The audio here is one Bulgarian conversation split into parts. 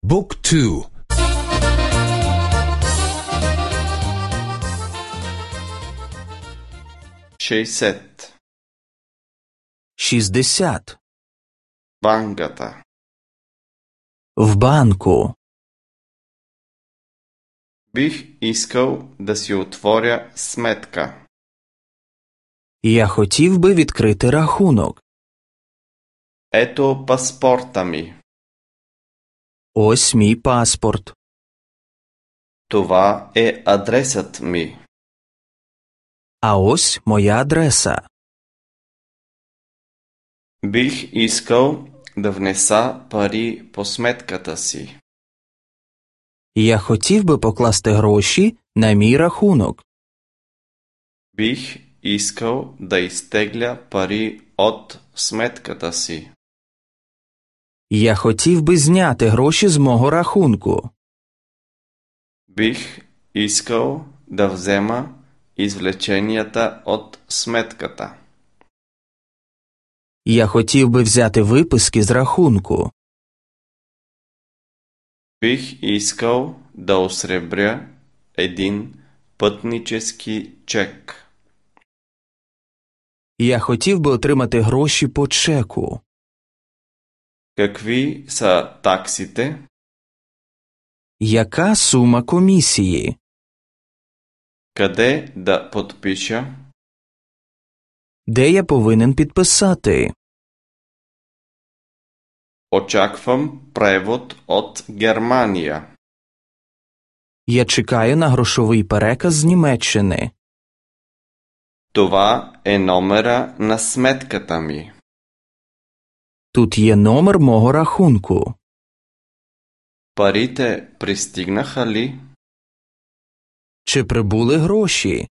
Book 2. 60. 60. Банката. В банку. Бих искал да си отворя сметка. Я хотів би відкрити рахунок. Ето паспорта ми. Ось мій паспорт. Това е адресът ми. А ось моя адреса. Бих искал да внеса пари по сметката си. Я хотів би покласти гроші на мій рахунок. Бих искал да изтегля пари от сметката си. Я хотів би зняти гроші з мого рахунку. Бих искал да взема извлеченията от сметката. Я хотів би взяти виписки з рахунку. Бих искал да осребря един пътнически чек. Я хотів би отримати гроші по чеку. Какви са таксите? Яка сума комісії? Къде да подпиша? Де я повинен підписати? Очаквам превод от Германия. Я чекаю на грошовий переказ з Німеччини. Това е номера на сметката ми. Тут є номер мого рахунку. Парите пристигнаха ли? Чи прибули гроші?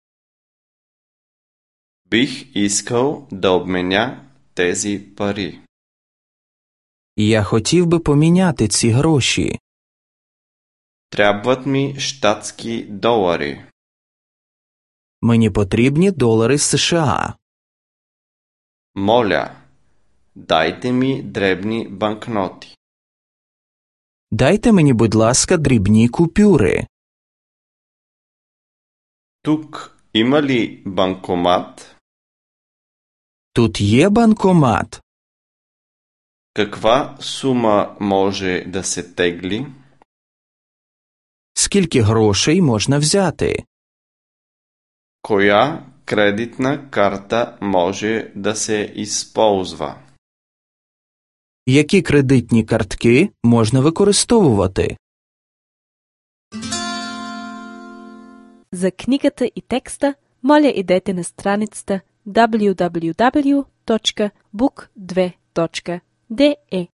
Бих искал да обменя тези пари. Я хотів би поміняти ці гроші. Трябват ми щатски долари. Мені потрібні долари США. Моля, дайте ми дребни банкноти. Дайте мені, будь ласка, дрібні купюри. Тук има ли банкомат? Тут є банкомат. Каква сума може да се тегли? Скільки грошей можна взяти? Коя кредитна карта може да се използва? Які кредитні картки можна використовувати? За книгата и текста, моля идете на страницата www.book2.de.